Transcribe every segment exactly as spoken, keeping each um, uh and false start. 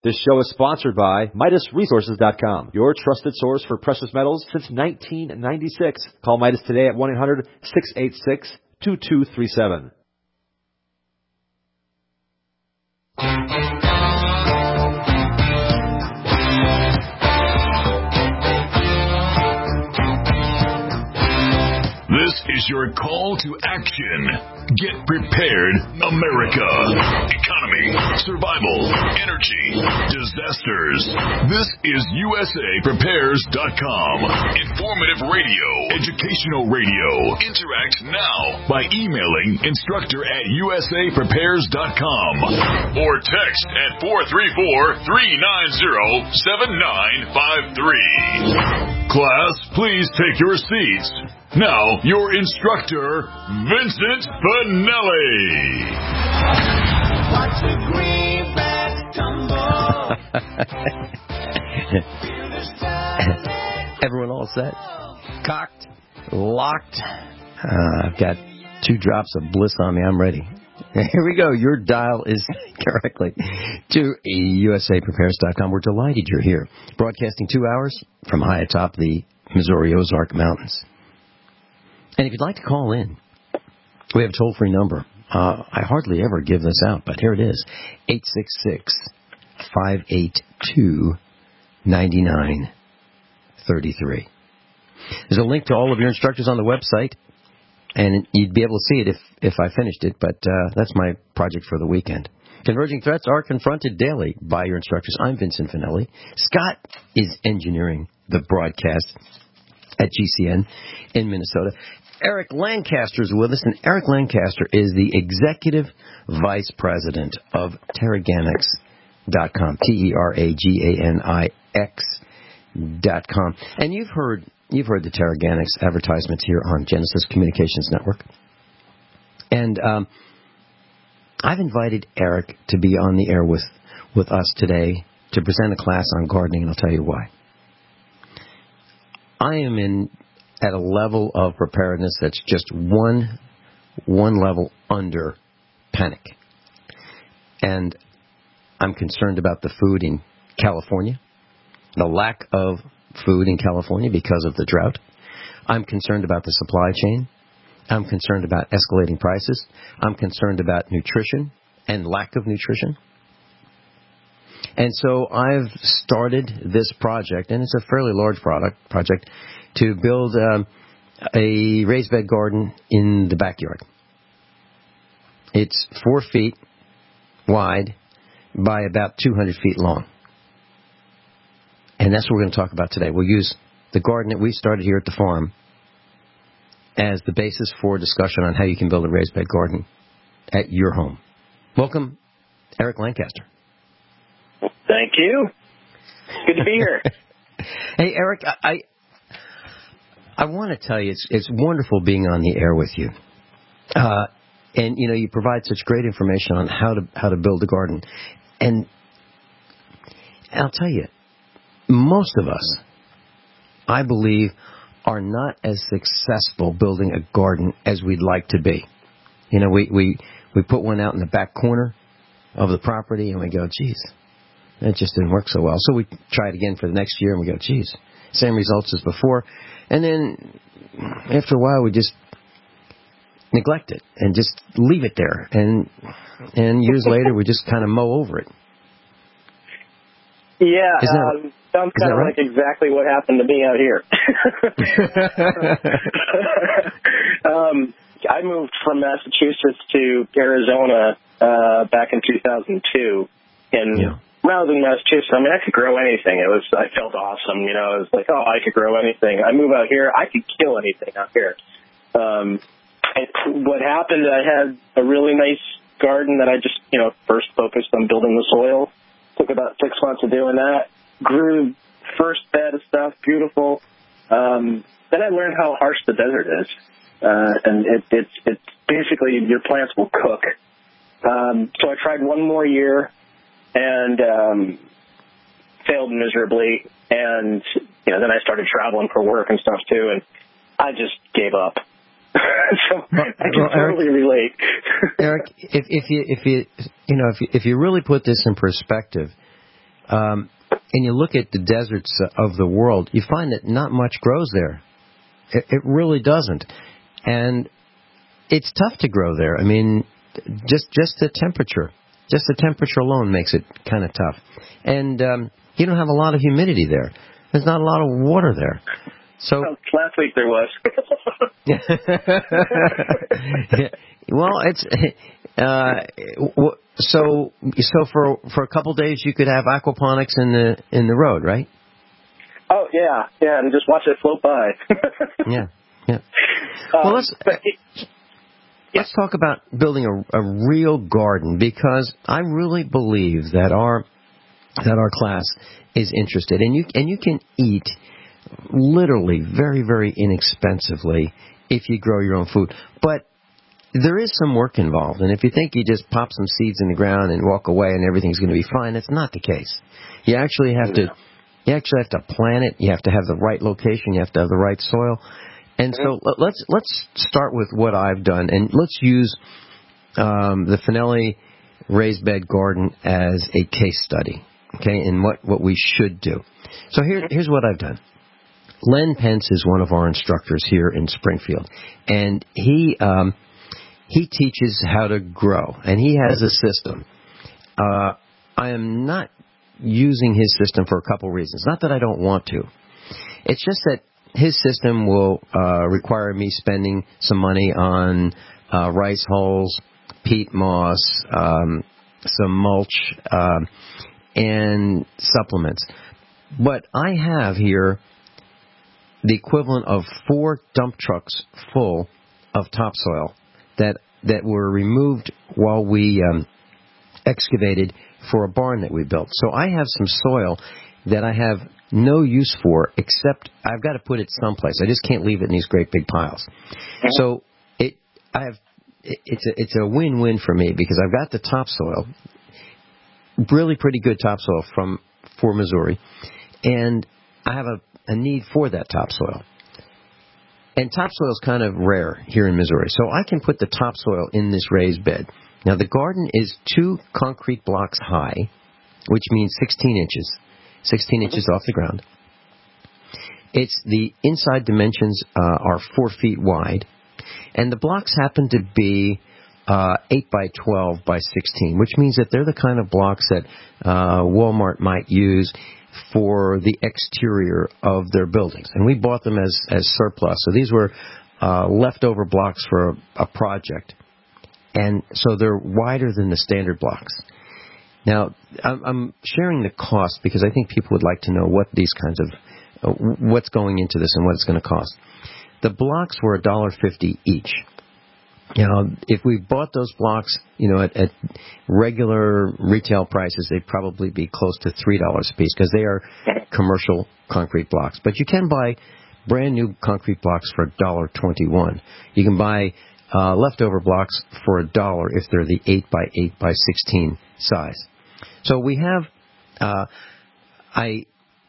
This show is sponsored by Midas Resources dot com, your trusted source for precious metals since nineteen ninety-six. Call Midas today at one eight hundred, six eight six, two two three seven. This is your call to action. Get prepared, America. Economy, survival, energy, disasters. This is U S A Prepares dot com. Informative radio, educational radio. Interact now by emailing instructor at U S A Prepares dot com or text at four three four, three nine zero, seven nine five three. Class, please take your seats. Now, your instructor, Vincent Finelli. Watch the greenback tumble. Everyone all set? Cocked? Locked? Uh, I've got two drops of bliss on me. I'm ready. Here we go. Your dial is correctly to U S A Prepares dot com. We're delighted you're here. Broadcasting two hours from high atop the Missouri Ozark Mountains. And if you'd like to call in, we have a toll-free number. Uh, I hardly ever give this out, but here it is, eight six six, five eight two, nine nine three three. There's a link to all of your instructors on the website, and you'd be able to see it if, if I finished it, but uh, that's my project for the weekend. Converging threats are confronted daily by your instructors. I'm Vincent Finelli. Scott is engineering the broadcast at G C N in Minnesota. Eric Lancaster is with us, and Eric Lancaster is the Executive Vice President of Teraganix dot com, T E R A G A N I X dot com. And you've heard you've heard the Teraganix advertisements here on Genesis Communications Network. And um, I've invited Eric to be on the air with, with us today to present a class on gardening, and I'll tell you why. I am in at a level of preparedness that's just one one level under panic. And I'm concerned about the food in California, the lack of food in California because of the drought. I'm concerned about the supply chain. I'm concerned about escalating prices. I'm concerned about nutrition and lack of nutrition. And so I've started this project, and it's a fairly large product project, to build um, a raised bed garden in the backyard. It's four feet wide by about two hundred feet long. And that's what we're going to talk about today. We'll use the garden that we started here at the farm as the basis for discussion on how you can build a raised bed garden at your home. Welcome, Eric Lancaster. Thank you. Good to be here. Hey, Eric, I I, I want to tell you, it's it's wonderful being on the air with you. Uh, and, you know, you provide such great information on how to how to build a garden. And I'll tell you, most of us, I believe, are not as successful building a garden as we'd like to be. You know, we, we, we put one out in the back corner of the property, and we go, geez, that just didn't work so well. So we try it again for the next year, and we go, geez, same results as before. And then after a while, we just neglect it and just leave it there. And and years later, we just kind of mow over it. Yeah, that, um, sounds kind of right? like exactly what happened to me out here. um, I moved from Massachusetts to Arizona uh, back in two thousand two, and yeah. when I was in Massachusetts, I mean, I could grow anything. It was, I felt awesome, you know. It was like, oh, I could grow anything. I move out here, I could kill anything out here. Um, and what happened, I had a really nice garden that I just, you know, first focused on building the soil. Took about six months of doing that. Grew first bed of stuff, beautiful. Um, then I learned how harsh the desert is. Uh, and it, it's, it's basically your plants will cook. Um, so I tried one more year and um, failed miserably. And, you know, then I started traveling for work and stuff too. And I just gave up. so well, I can well, totally Eric, relate. Eric, if, if you if you you know if you, if you really put this in perspective, um, and you look at the deserts of the world, you find that not much grows there. It, it really doesn't. And it's tough to grow there. I mean, just just the temperature. Just the temperature alone makes it kind of tough. And um, you don't have a lot of humidity there. There's not a lot of water there. So well, last week there was. Well, it's uh, so so for for a couple days you could have aquaponics in the in the road, right? Oh yeah, yeah, and just watch it float by. yeah, yeah. Well, let's it, let's talk about building a, a real garden, because I really believe that our that our class is interested, and you and you can eat literally very, very inexpensively if you grow your own food. But there is some work involved, and if you think you just pop some seeds in the ground and walk away and everything's going to be fine, that's not the case. You actually have to you actually have to plant it. You have to have the right location. You have to have the right soil. And so let's let's start with what I've done, and let's use um, the Finelli raised bed garden as a case study, okay, and what, what we should do. So here, here's what I've done. Len Pence is one of our instructors here in Springfield, and he um, he teaches how to grow, and he has a system. Uh, I am not using his system for a couple reasons. Not that I don't want to. It's just that his system will uh, require me spending some money on uh, rice hulls, peat moss, um, some mulch, uh, and supplements. But I have here the equivalent of four dump trucks full of topsoil that that were removed while we um, excavated for a barn that we built. So I have some soil that I have no use for, except I've got to put it someplace. I just can't leave it in these great big piles. So it I have it, it's a, it's a win-win for me, because I've got the topsoil, really pretty good topsoil from for Missouri, and I have a a need for that topsoil. And topsoil is kind of rare here in Missouri, so I can put the topsoil in this raised bed. Now, the garden is two concrete blocks high, which means sixteen inches, sixteen inches off the ground. It's the inside dimensions uh, are four feet wide, and the blocks happen to be uh, eight by twelve by sixteen, which means that they're the kind of blocks that uh, Walmart might use for the exterior of their buildings. And we bought them as, as surplus. So these were uh, leftover blocks for a, a project. And so they're wider than the standard blocks. Now, I'm, I'm sharing the cost because I think people would like to know what these kinds of, uh, what's going into this and what it's going to cost. The blocks were one dollar fifty each. You know, if we bought those blocks, you know, at, at regular retail prices, they'd probably be close to three dollars a piece, because they are commercial concrete blocks. But you can buy brand new concrete blocks for one dollar twenty-one. You can buy uh, leftover blocks for a dollar if they're the eight by eight by sixteen size. So we have, uh, I,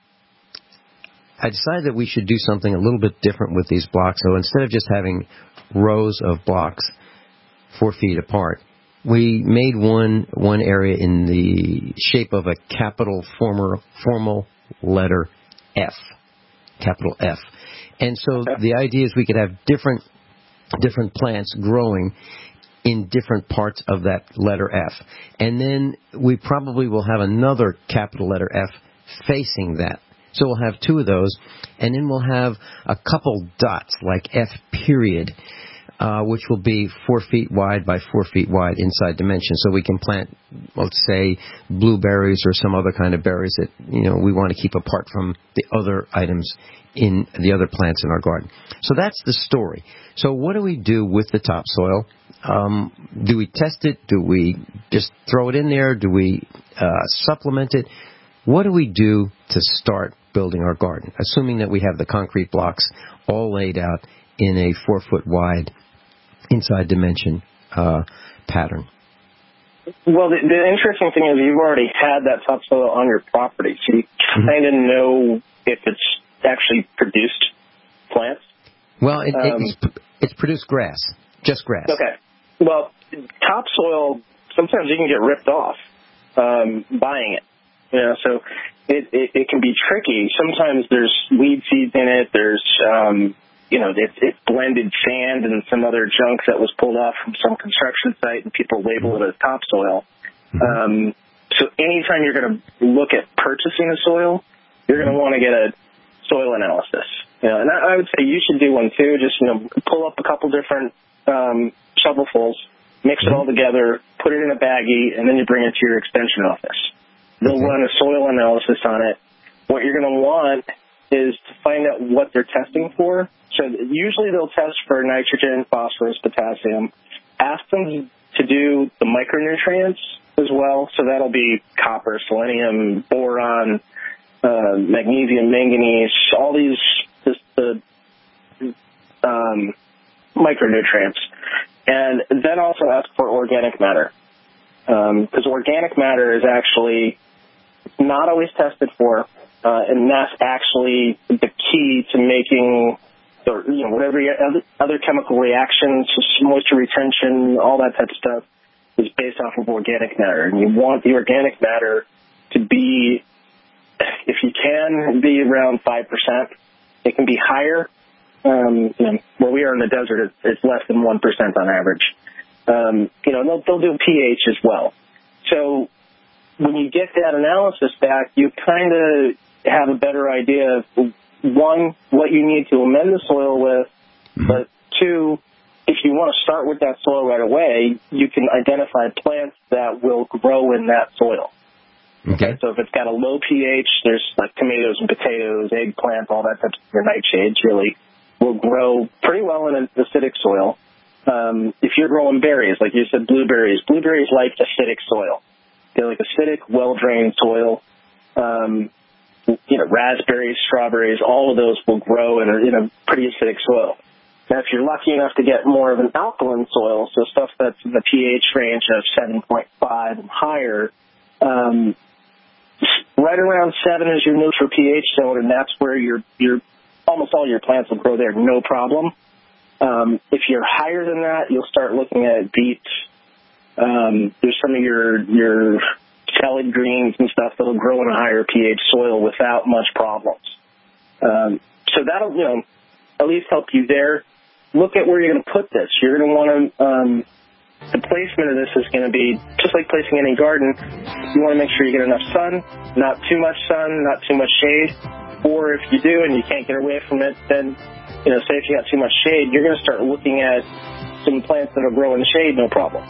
I decided that we should do something a little bit different with these blocks. So instead of just having rows of blocks four feet apart, we made one one area in the shape of a capital former, formal letter F, capital F. And so the idea is we could have different different plants growing in different parts of that letter F. And then we probably will have another capital letter F facing that. So we'll have two of those, and then we'll have a couple dots like F period, uh, which will be four feet wide by four feet wide inside dimension. So we can plant, let's say, blueberries or some other kind of berries that, you know, we want to keep apart from the other items in the other plants in our garden. So that's the story. So what do we do with the topsoil? Um, do we test it? Do we just throw it in there? Do we uh, supplement it? What do we do to start building our garden, assuming that we have the concrete blocks all laid out in a four-foot wide inside dimension uh, pattern? Well, the, the interesting thing is you've already had that topsoil on your property, so you kind of mm-hmm. know if it's actually produced plants. Well, it, um, it's, it's produced grass, just grass. Okay. Well, topsoil, sometimes you can get ripped off um, buying it. You know, so it, it, it can be tricky. Sometimes there's weed seeds in it. There's, um, you know, it's, it's blended sand and some other junk that was pulled off from some construction site, and people label it as topsoil. Um, so anytime you're going to look at purchasing a soil, you're going to want to get a soil analysis. You know, and I, I would say you should do one too. Just, you know, pull up a couple different um, shovelfuls, mix it all together, put it in a baggie, and then you bring it to your extension office. They'll okay. run a soil analysis on it. What you're going to want is to find out what they're testing for. So usually they'll test for nitrogen, phosphorus, potassium. Ask them to do the micronutrients as well. So that'll be copper, selenium, boron, uh, magnesium, manganese, all these just the um, micronutrients. And then also ask for organic matter. Because um, organic matter is actually not always tested for, uh, and that's actually the key to making, the, you know, whatever your other, other chemical reactions, moisture retention, all that type of stuff is based off of organic matter. And you want the organic matter to be, if you can, be around five percent. It can be higher. Um, you know, where we are in the desert, it's, it's less than one percent on average. Um, you know, they'll, they'll do pH as well. So when you get that analysis back, you kind of have a better idea of, one, what you need to amend the soil with, but two, if you want to start with that soil right away, you can identify plants that will grow in that soil. Okay. So if it's got a low pH, there's like tomatoes and potatoes, eggplant, all that type of your nightshades really will grow pretty well in an acidic soil. Um, if you're growing berries, like you said, blueberries, blueberries like acidic soil. They like acidic, well-drained soil. Um, you know, raspberries, strawberries, all of those will grow in a, in a pretty acidic soil. Now, if you're lucky enough to get more of an alkaline soil, so stuff that's in the pH range of seven point five and higher, um, right around seven is your neutral pH zone, and that's where your your almost all your plants will grow there, no problem. Um, if you're higher than that, you'll start looking at beets. Um, there's some of your your salad greens and stuff that'll grow in a higher pH soil without much problems. Um, so that'll, you know, at least help you there. Look at where you're going to put this. You're going to want to, um, the placement of this is going to be just like placing any garden. You want to make sure you get enough sun, not too much sun, not too much shade. Or if you do and you can't get away from it, then, you know, say if you got too much shade, you're going to start looking at some plants that will grow in the shade, no problem.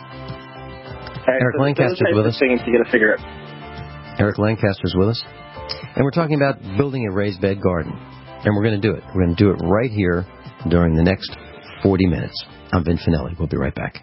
Right, Eric so Lancaster's with us. Things you got to figure out. Eric Lancaster's with us. And we're talking about building a raised bed garden. And we're going to do it. We're going to do it right here during the next forty minutes. I'm Vin Finelli. We'll be right back.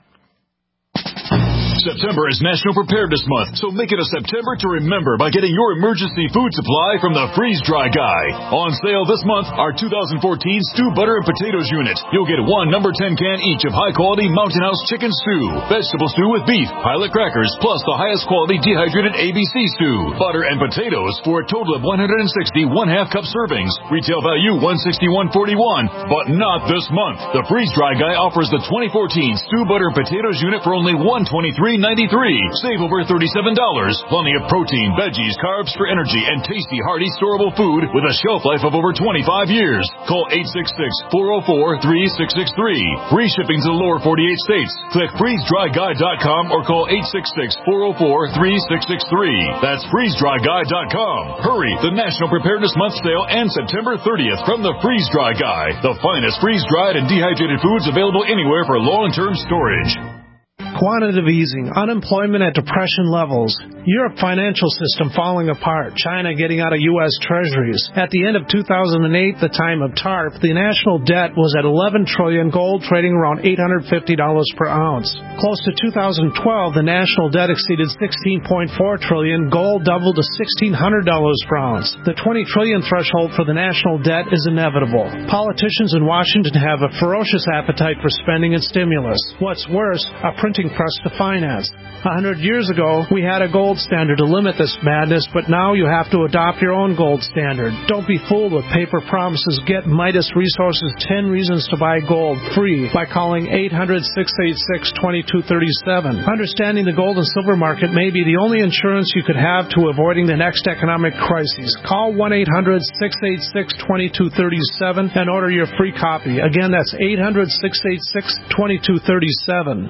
September is National Preparedness Month, so make it a September to remember by getting your emergency food supply from the Freeze Dry Guy. On sale this month, our two thousand fourteen Stew Butter and Potatoes unit. You'll get one number ten can each of high-quality Mountain House chicken stew, vegetable stew with beef, pilot crackers, plus the highest quality dehydrated A B C stew, butter and potatoes for a total of one hundred sixty one-half cup servings. Retail value one hundred sixty-one forty-one, but not this month. The Freeze Dry Guy offers the twenty fourteen Stew Butter and Potatoes unit for only one hundred twenty-three ninety-three. Save over thirty-seven dollars. Plenty of protein, veggies, carbs for energy, and tasty, hearty, storable food with a shelf life of over twenty-five years. Call eight six six, four oh four, three six six three. Free shipping to the lower forty-eight states. Click freeze dry guy dot com or call eight six six, four oh four, three six six three. That's freeze dry guy dot com. Hurry! The National Preparedness Month sale ends September thirtieth from the Freeze Dry Guy. The finest freeze-dried and dehydrated foods available anywhere for long-term storage. Quantitative easing, unemployment at depression levels, Europe financial system falling apart, China getting out of U S treasuries. At the end of two thousand eight, the time of TARP, the national debt was at eleven trillion dollars, gold trading around eight hundred fifty dollars per ounce. Close to two thousand twelve, the national debt exceeded sixteen point four trillion dollars, gold doubled to sixteen hundred dollars per ounce. The twenty trillion dollars threshold for the national debt is inevitable. Politicians in Washington have a ferocious appetite for spending and stimulus. What's worse, a printing printing press to finance. A hundred years ago, we had a gold standard to limit this madness, but now you have to adopt your own gold standard. Don't be fooled with paper promises. Get Midas Resources ten Reasons to Buy Gold free by calling eight hundred, six eight six, two two three seven. Understanding the gold and silver market may be the only insurance you could have to avoiding the next economic crisis. Call one eight hundred, six eight six, two two three seven and order your free copy. Again, that's eight hundred, six eight six, two two three seven.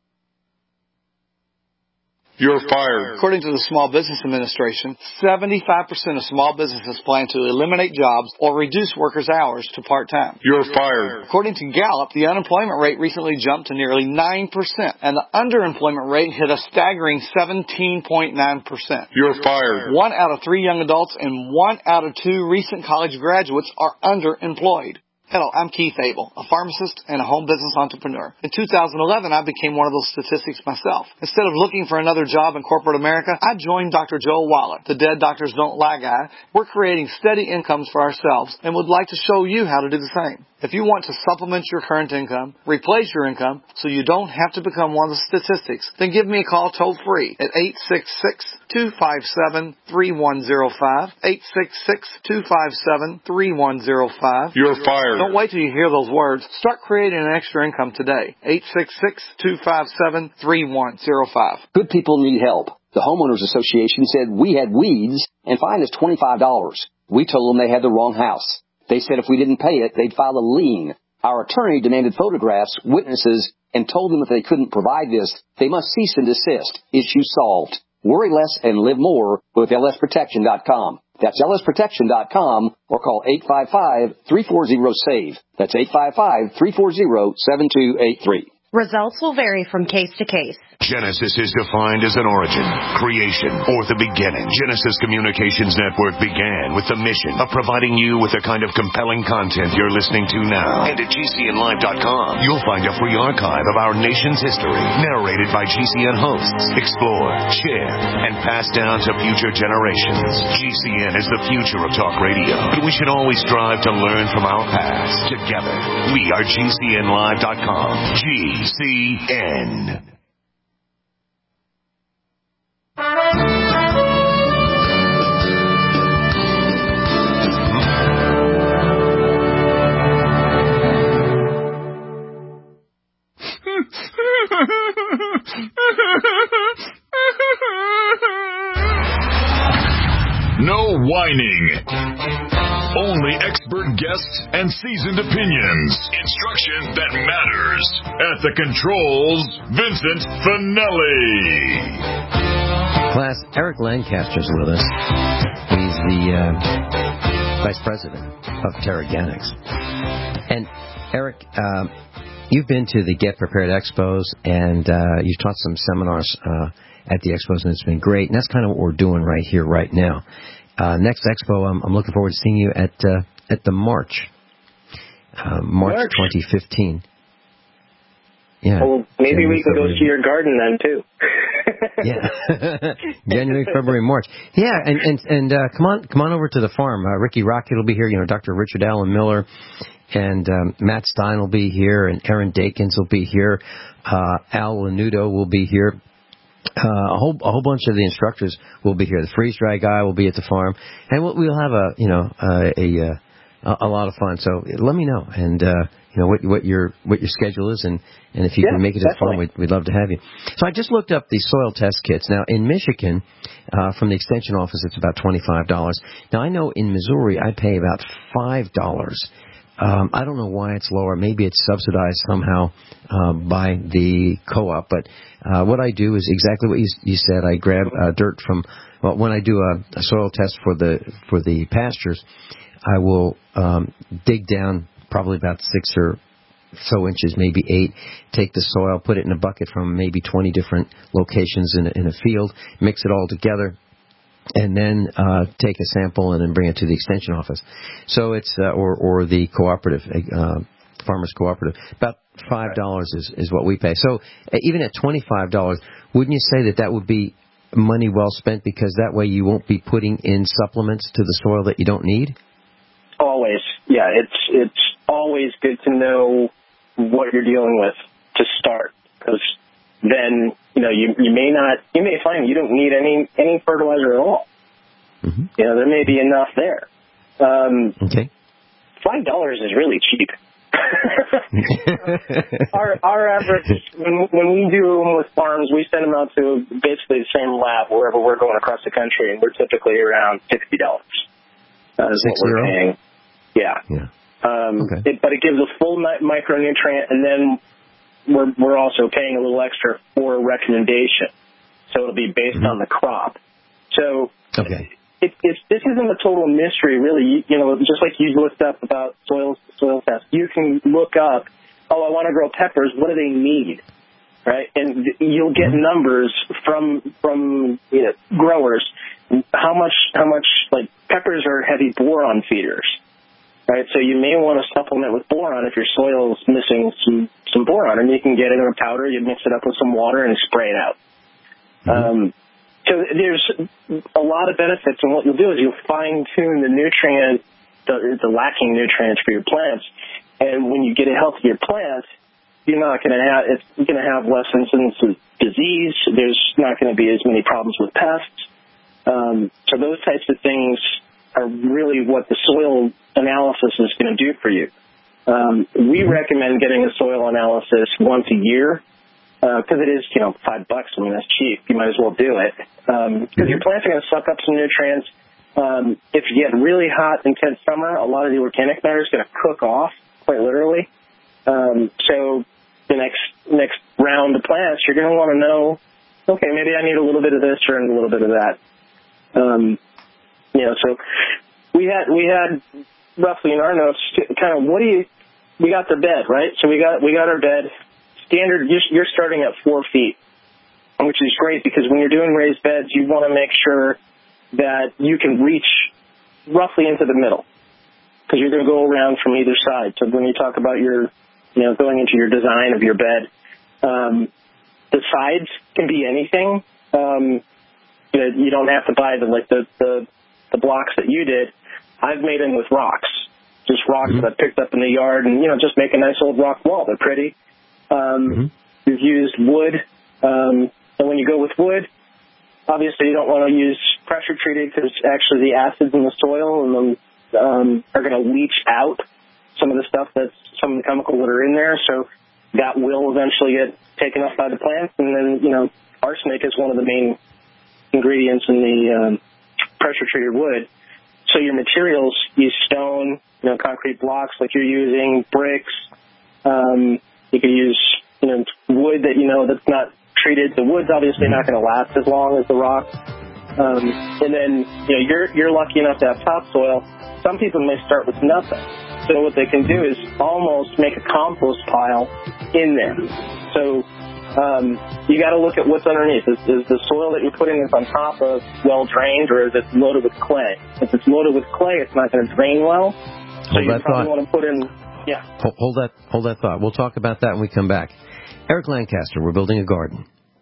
You're fired. According to the Small Business Administration, seventy-five percent of small businesses plan to eliminate jobs or reduce workers' hours to part-time. You're fired. According to Gallup, the unemployment rate recently jumped to nearly nine percent, and the underemployment rate hit a staggering seventeen point nine percent. You're fired. One out of three young adults and one out of two recent college graduates are underemployed. Hello, I'm Keith Abel, a pharmacist and a home business entrepreneur. In two thousand eleven, I became one of those statistics myself. Instead of looking for another job in corporate America, I joined Doctor Joel Wallach, the Dead Doctors Don't Lie guy. We're creating steady incomes for ourselves and would like to show you how to do the same. If you want to supplement your current income, replace your income, so you don't have to become one of the statistics, then give me a call toll-free at eight six six, two five seven, three one zero five, eight six six, two five seven, three one zero five. You're fired. Don't wait till you hear those words. Start creating an extra income today. eight six six, two five seven, three one zero five. Good people need help. The Homeowners Association said we had weeds and fined us twenty-five dollars. We told them they had the wrong house. They said if we didn't pay it, they'd file a lien. Our attorney demanded photographs, witnesses, and told them if they couldn't provide this, they must cease and desist. Issue solved. Worry less and live more with L S protection dot com. That's L S protection dot com or call eight five five, three four zero, SAVE. That's eight five five, three four zero, seven two eight three. Results will vary from case to case. Genesis is defined as an origin, creation, or the beginning. Genesis Communications Network began with the mission of providing you with the kind of compelling content you're listening to now. And at G C N live dot com, you'll find a free archive of our nation's history, narrated by G C N hosts, explored, shared, and passed down to future generations. G C N is the future of talk radio, but we should always strive to learn from our past. Together, we are G C N live dot com. G C N. No whining. Only expert guests and seasoned opinions. Instruction that matters. At the controls, Vincent Finelli. Class, Eric Lancaster's with us. He's the uh, Vice President of Teraganics. And Eric, uh, you've been to the Get Prepared Expos, and uh, you've taught some seminars uh, at the expos, and it's been great. And that's kind of what we're doing right here, right now. Uh, next expo, I'm, I'm looking forward to seeing you at uh, at the March, uh, March, March twenty fifteen. Yeah. Well, maybe January, we can February. go to your garden then too. Yeah, January, February, March. Yeah, and and and uh, come on, come on over to the farm. Uh, Ricky Rocket will be here. You know, Doctor Richard Allen Miller, and um, Matt Stein will be here, and Aaron Dakins will be here. Uh, Al Lanudo will be here. Uh, a whole a whole bunch of the instructors will be here. The freeze dry guy will be at the farm, and we'll, we'll have a you know uh, a, a a lot of fun. So let me know, and uh, you know what what your what your schedule is, and, and if you yeah, can make it to the farm, we'd, we'd love to have you. So I just looked up the soil test kits. Now in Michigan, uh, from the extension office, it's about twenty five dollars. Now I know in Missouri I pay about five dollars. Um, I don't know why it's lower. Maybe it's subsidized somehow uh, by the co-op. But uh, what I do is exactly what you, you said. I grab uh, dirt from. Well, when I do a, a soil test for the for the pastures, I will um, dig down probably about six or so inches, maybe eight. Take the soil, put it in a bucket from maybe twenty different locations in a, in a field. Mix it all together. And then uh, take a sample and then bring it to the extension office. So it's uh, or or the cooperative, uh, farmers cooperative. About five dollars is is what we pay. So uh, even at twenty five dollars, wouldn't you say that that would be money well spent, because that way you won't be putting in supplements to the soil that you don't need? Always, yeah. It's it's always good to know what you're dealing with to start, because then, you know, you, you may not, you may find you don't need any, any fertilizer at all. Mm-hmm. You know, there may be enough there. Um, okay. five dollars is really cheap. our our average, when, when we do them with farms, we send them out to basically the same lab wherever we're going across the country, and we're typically around sixty dollars. Uh, is what we're paying. Yeah. Yeah. Um, okay. it, but it gives a full mi- micronutrient, and then we're we're also paying a little extra for recommendation. So it'll be based mm-hmm. on the crop. So okay. it, it's, this isn't a total mystery, really. You, you know, just like you looked up about soil soil tests, you can look up, oh, I want to grow peppers. What do they need? Right? And you'll get mm-hmm. numbers from from you know, growers. How much how much like peppers are heavy boron feeders. Right, so you may want to supplement with boron if your soil is missing some, some boron, and you can get it in a powder, you mix it up with some water, and spray it out. Mm-hmm. Um, so there's a lot of benefits, and what you'll do is you'll fine-tune the nutrient, the, the lacking nutrients for your plants, and when you get a healthier plant, you're not going to have, it's going to have less incidence of disease, there's not going to be as many problems with pests. Um, so those types of things are really what the soil analysis is going to do for you. Um, we recommend getting a soil analysis once a year because uh, it is, you know, five bucks. I mean, that's cheap. You might as well do it because um, your plants are going to suck up some nutrients. Um, if you get really hot, intense summer, a lot of the organic matter is going to cook off, quite literally. Um, so the next next round of plants, you're going to want to know, okay, maybe I need a little bit of this or a little bit of that. Um, you know, so we had we had. roughly in our notes, kind of what do you, we got the bed, right? So we got, we got our bed. Standard, you're starting at four feet, which is great because when you're doing raised beds, you want to make sure that you can reach roughly into the middle because you're going to go around from either side. So when you talk about your, you know, going into your design of your bed, um, the sides can be anything. Um, you know, you don't have to buy the, like the, the, the blocks that you did. I've made them with rocks, just rocks mm-hmm. that I picked up in the yard, and, you know, just make a nice old rock wall. They're pretty. Um, mm-hmm. We've used wood, um, and when you go with wood, obviously you don't want to use pressure treated because actually the acids in the soil and the, um, are going to leach out some of the stuff that's, some of the chemicals that are in there, so that will eventually get taken up by the plants, and then, you know, arsenic is one of the main ingredients in the um, pressure treated wood. So your materials, use stone, you know, concrete blocks like you're using, bricks. Um, you could use, you know, wood that, you know, that's not treated. The wood's obviously not going to last as long as the rock. Um, and then, you know, you're, you're lucky enough to have topsoil. Some people may start with nothing. So what they can do is almost make a compost pile in there. So Um, you got to look at what's underneath. Is, is the soil that you're putting is on top of well drained, or is it loaded with clay? If it's loaded with clay, it's not going to drain well. So hold you that probably thought. want to put in, yeah. Hold, hold that, hold that thought. We'll talk about that when we come back. Eric Lancaster, we're building a garden.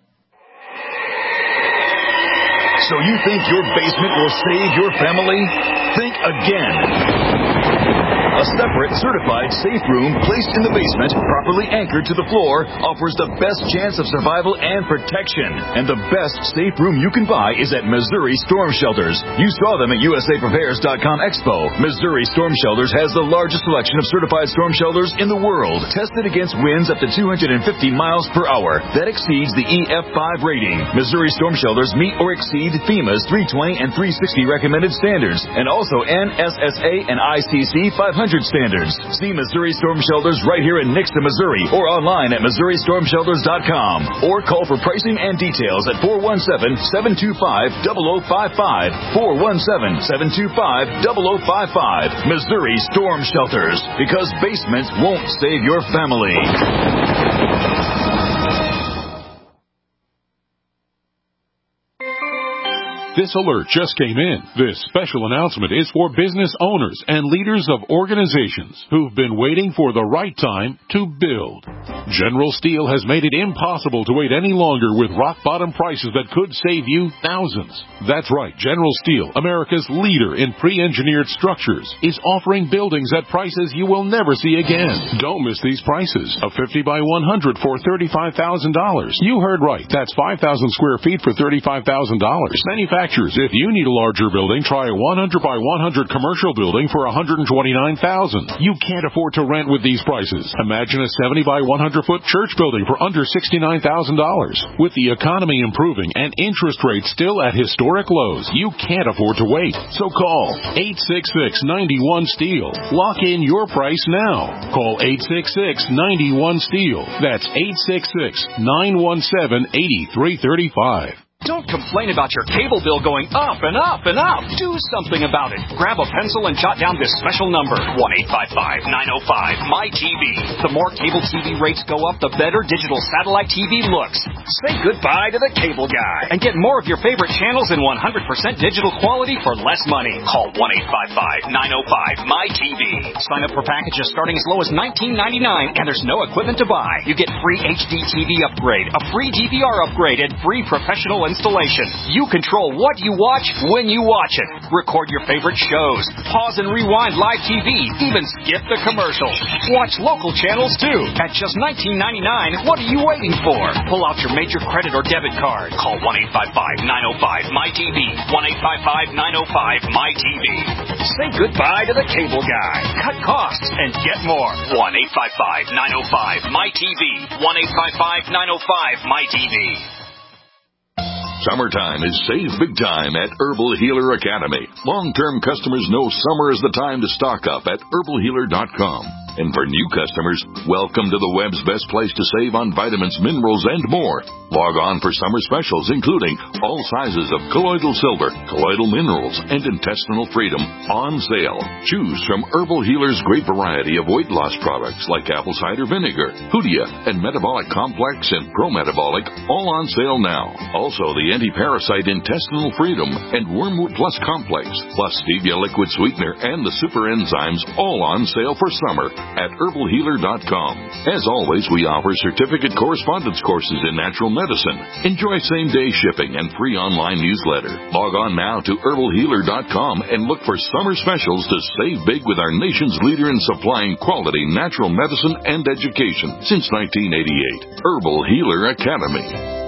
So you think your basement will save your family? Think again. A separate, certified safe room placed in the basement, properly anchored to the floor, offers the best chance of survival and protection. And the best safe room you can buy is at Missouri Storm Shelters. You saw them at U S A Prepares dot com Expo. Missouri Storm Shelters has the largest selection of certified storm shelters in the world, tested against winds up to two hundred fifty miles per hour. That exceeds the E F five rating. Missouri Storm Shelters meet or exceed FEMA's three twenty and three sixty recommended standards, and also N S S A and I C C five hundred standards. See Missouri Storm Shelters right here in Nixon, Missouri, or online at Missouri Storm Shelters dot com, or call for pricing and details at four one seven, seven two five, zero zero five five, four one seven, seven two five, zero zero five five. Missouri Storm Shelters, because basements won't save your family. This alert just came in. This special announcement is for business owners and leaders of organizations who've been waiting for the right time to build. General Steel has made it impossible to wait any longer with rock-bottom prices that could save you thousands. That's right. General Steel, America's leader in pre-engineered structures, is offering buildings at prices you will never see again. Don't miss these prices. A fifty by one hundred for thirty-five thousand dollars. You heard right. That's five thousand square feet for thirty-five thousand dollars. Manufacturers, if you need a larger building, try a one hundred by one hundred commercial building for one hundred twenty-nine thousand dollars. You can't afford to rent with these prices. Imagine a seventy by one hundred foot church building for under sixty-nine thousand dollars. With the economy improving and interest rates still at historic lows, you can't afford to wait. So call eight six six, nine one, STEEL. Lock in your price now. Call eight six six, nine one, STEEL. That's eight six six, nine one seven, eight three three five. Don't complain about your cable bill going up and up and up. Do something about it. Grab a pencil and jot down this special number, one eight five five, nine oh five, M Y T V. The more cable T V rates go up, the better digital satellite T V looks. Say goodbye to the cable guy and get more of your favorite channels in one hundred percent digital quality for less money. Call one eight five five, nine oh five, M Y T V. Sign up for packages starting as low as nineteen ninety-nine, and there's no equipment to buy. You get free H D T V upgrade, a free D V R upgrade, and free professional installation. You control what you watch when you watch it. Record your favorite shows. Pause and rewind live T V. Even skip the commercials. Watch local channels too. At just nineteen ninety-nine, what are you waiting for? Pull out your major credit or debit card. Call one eight five five, nine oh five, M Y T V. one eight five five, nine oh five, M Y T V. Say goodbye to the cable guy. Cut costs and get more. one eight five five, nine oh five, M Y T V. one eight five five, nine oh five, M Y T V. Summertime is save big time at Herbal Healer Academy. Long-term customers know summer is the time to stock up at herbal healer dot com. And for new customers, welcome to the web's best place to save on vitamins, minerals, and more. Log on for summer specials, including all sizes of colloidal silver, colloidal minerals, and intestinal freedom on sale. Choose from Herbal Healer's great variety of weight loss products like apple cider vinegar, Hoodia, and Metabolic Complex and Pro Metabolic, all on sale now. Also, the anti-parasite intestinal freedom and Wormwood Plus Complex, plus stevia liquid sweetener and the super enzymes, all on sale for summer at herbal healer dot com. As always, we offer certificate correspondence courses in natural medicine. Enjoy same-day shipping and free online newsletter. Log on now to herbal healer dot com and look for summer specials to save big with our nation's leader in supplying quality natural medicine and education since nineteen eighty-eight. Herbal Healer Academy.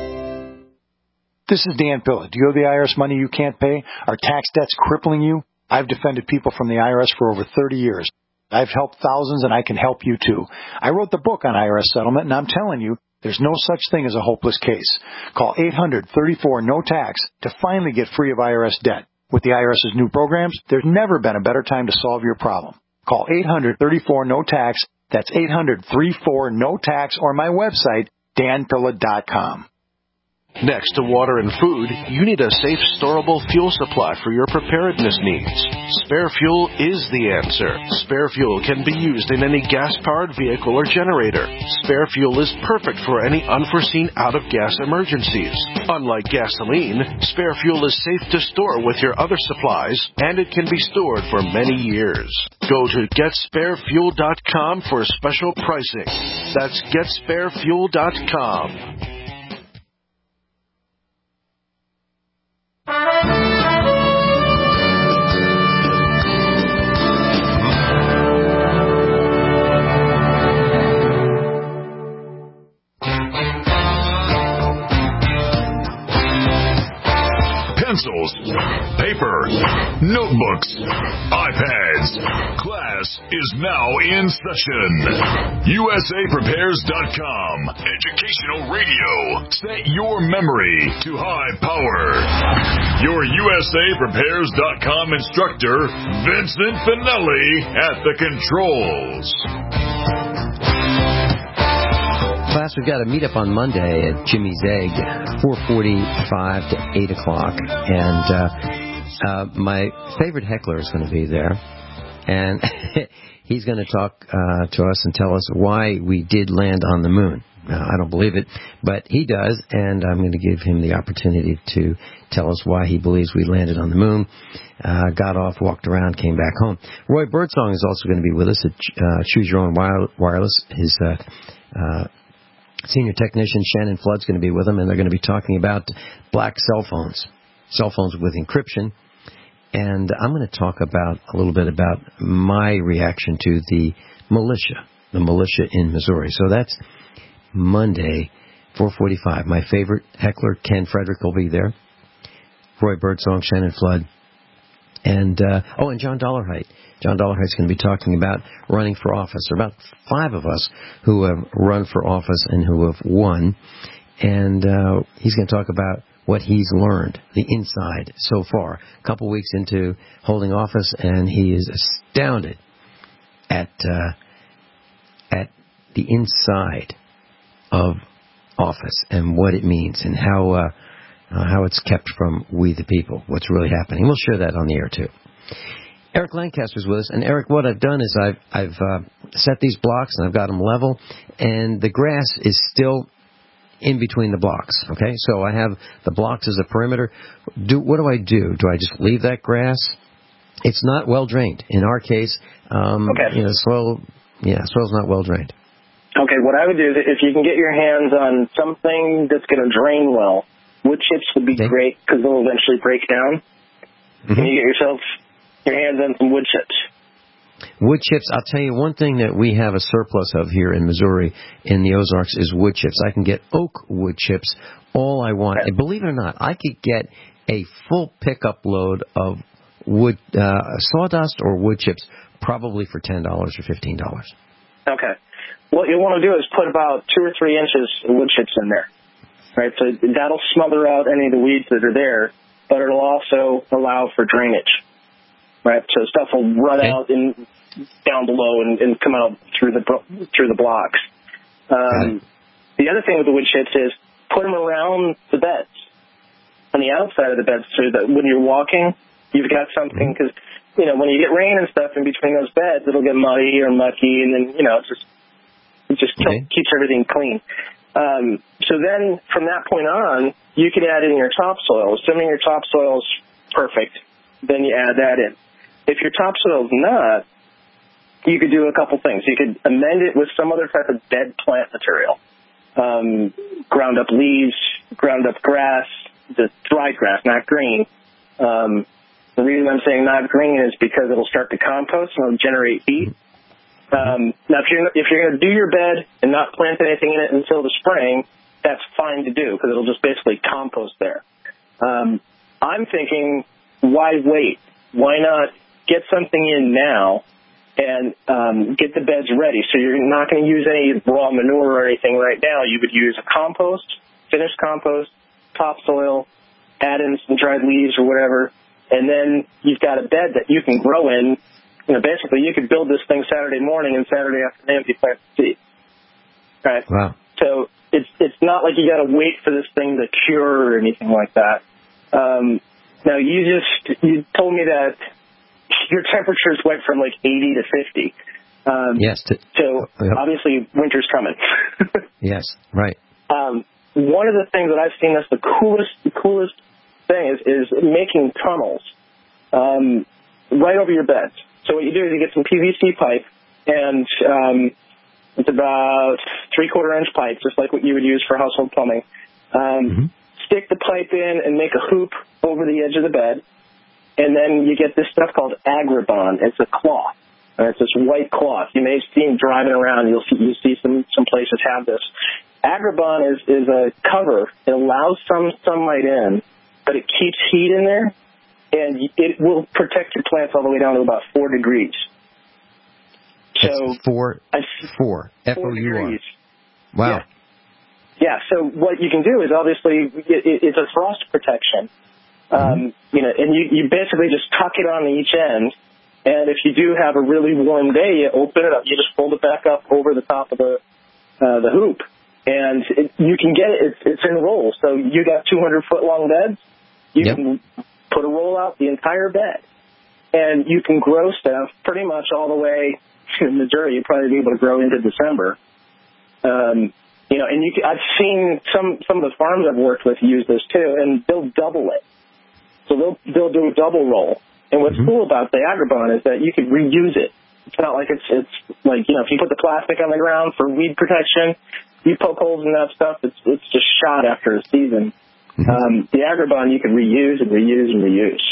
This is Dan Pilla. Do you owe the I R S money you can't pay? Are tax debts crippling you? I've defended people from the I R S for over thirty years. I've helped thousands, and I can help you, too. I wrote the book on I R S settlement, and I'm telling you, there's no such thing as a hopeless case. Call eight hundred, thirty-four, no tax to finally get free of I R S debt. With the IRS's new programs, there's never been a better time to solve your problem. Call eight hundred, thirty-four, no tax. That's eight hundred, thirty-four, no tax, or my website, dan pilla dot com. Next to water and food, you need a safe, storable fuel supply for your preparedness needs. Spare Fuel is the answer. Spare Fuel can be used in any gas-powered vehicle or generator. Spare Fuel is perfect for any unforeseen out-of-gas emergencies. Unlike gasoline, Spare Fuel is safe to store with your other supplies, and it can be stored for many years. Go to get spare fuel dot com for special pricing. That's get spare fuel dot com. Pencils, paper, notebooks, iPads. Class is now in session. U S A prepares dot com. Educational radio. Set your memory to high power. Your U S A prepares dot com instructor, Vincent Finelli, at the controls. Class, we've got a meetup on Monday at Jimmy's Egg, four forty-five to eight o'clock. And uh, uh, my favorite heckler is going to be there. And he's going to talk uh, to us and tell us why we did land on the moon. Uh, I don't believe it, but he does, and I'm going to give him the opportunity to tell us why he believes we landed on the moon, uh, got off, walked around, came back home. Roy Birdsong is also going to be with us at uh, Choose Your Own Wireless. His uh, uh, senior technician, Shannon Flood's going to be with him, and they're going to be talking about black cell phones, cell phones with encryption. And I'm going to talk about a little bit about my reaction to the militia, the militia in Missouri. So that's Monday, four forty-five. My favorite heckler, Ken Frederick, will be there. Roy Birdsong, Shannon Flood, and uh, oh, and John Dollarheight. John Dollarheight's going to be talking about running for office. There are about five of us who have run for office and who have won, and uh, he's going to talk about what he's learned, the inside so far. A couple weeks into holding office, and he is astounded at uh, at the inside of office and what it means and how uh, uh, how it's kept from we the people, what's really happening. We'll share that on the air, too. Eric Lancaster's with us, and Eric, what I've done is I've, I've uh, set these blocks, and I've got them level, and the grass is still in between the blocks, okay? So I have the blocks as a perimeter. Do What do I do? Do I just leave that grass? It's not well drained. In our case, um, okay. you know, soil, yeah, soil's not well drained. Okay, what I would do is if you can get your hands on something that's going to drain well, wood chips would be okay. great because they'll eventually break down. Mm-hmm. Can you get yourself your hands on some wood chips? Wood chips, I'll tell you one thing that we have a surplus of here in Missouri, in the Ozarks, is wood chips. I can get oak wood chips all I want. And believe it or not, I could get a full pickup load of wood uh, sawdust or wood chips probably for ten dollars or fifteen dollars. Okay. What you want to do is put about two or three inches of wood chips in there, right? So that'll smother out any of the weeds that are there, but it'll also allow for drainage, right? So stuff will run okay. out in, down below and, and come out through the through the blocks. Um, the other thing with the wood chips is put them around the beds, on the outside of the beds, so that when you're walking, you've got something, because, you know, when you get rain and stuff in between those beds, it'll get muddy or mucky, and then, you know, it's just It just okay. keeps everything clean. Um, so then from that point on, you could add in your topsoil. Assuming your topsoil's perfect, then you add that in. If your topsoil's not, you could do a couple things. You could amend it with some other type of dead plant material. Um, ground up leaves, ground up grass, the dried grass, not green. Um, the reason I'm saying not green is because it'll start to compost and it'll generate heat. Um, now, if you're if you're going to do your bed and not plant anything in it until the spring, that's fine to do because it'll just basically compost there. Um, I'm thinking, why wait? Why not get something in now and um, get the beds ready? So you're not going to use any raw manure or anything right now. You would use a compost, finished compost, topsoil, add in some dried leaves or whatever, and then you've got a bed that you can grow in. You know, basically, you could build this thing Saturday morning and Saturday afternoon you plant the seed. Right? Wow. So it's it's not like you got to wait for this thing to cure or anything like that. Um, now, you just you told me that your temperatures went from like eighty to fifty. Um, yes. To, so yep. obviously, winter's coming. Yes. Right. Um, one of the things that I've seen that's the coolest the coolest thing is is making tunnels um, right over your beds. So what you do is you get some P V C pipe, and um, it's about three-quarter inch pipe, just like what you would use for household plumbing. Um, mm-hmm. Stick the pipe in and make a hoop over the edge of the bed, and then you get this stuff called Agribon. It's a cloth. And it's this white cloth. You may have seen driving around. You'll see, you see some, some places have this. Agribon is, is a cover. It allows some sunlight in, but it keeps heat in there. And it will protect your plants all the way down to about four degrees. So That's four, four, F O U R. Wow. Yeah. yeah. So what you can do is obviously it, it's a frost protection. Um, mm-hmm. You know, and you, you basically just tuck it on each end. And if you do have a really warm day, you open it up. You just fold it back up over the top of the uh, the hoop, and it, you can get it. It's, it's in rolls. So you got two hundred foot long beds. You yep. can put a roll out the entire bed, and you can grow stuff pretty much all the way in Missouri. You'd probably be able to grow into December. Um, You know, and you, I've seen some some of the farms I've worked with use this too, and they'll double it. So they'll they'll do a double roll. And what's mm-hmm. cool about the Agribon is that you can reuse it. It's not like it's it's like, you know, if you put the plastic on the ground for weed protection, you poke holes in that stuff, it's it's just shot after a season. Mm-hmm. Um, the Agribon you can reuse and reuse and reuse.